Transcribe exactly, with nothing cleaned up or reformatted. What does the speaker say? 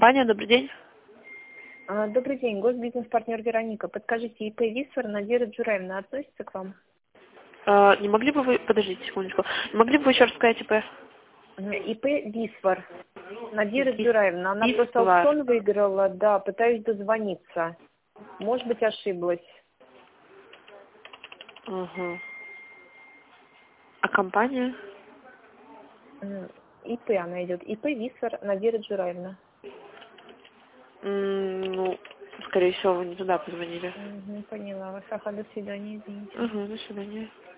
Паня, добрый день. А, Добрый день, госбизнес-партнер Вероника. Подскажите, ИП Висвар Надира Джураевна относится к вам? Э, не могли бы вы... Подождите секундочку. Не могли бы вы еще раз сказать ИП? М, ИП Висвар Надира Вис- Джураевна. Она просто Висвар. аукцион выиграла, да, пытаюсь дозвониться. Может быть, ошиблась. Ага. А компания? М, ИП она идет. ИП Висвар Надира Джураевна. М, ну, скорее всего, вы не туда позвонили. Мгм, поняла вас. Ага, до свидания, извините. Ага, до свидания.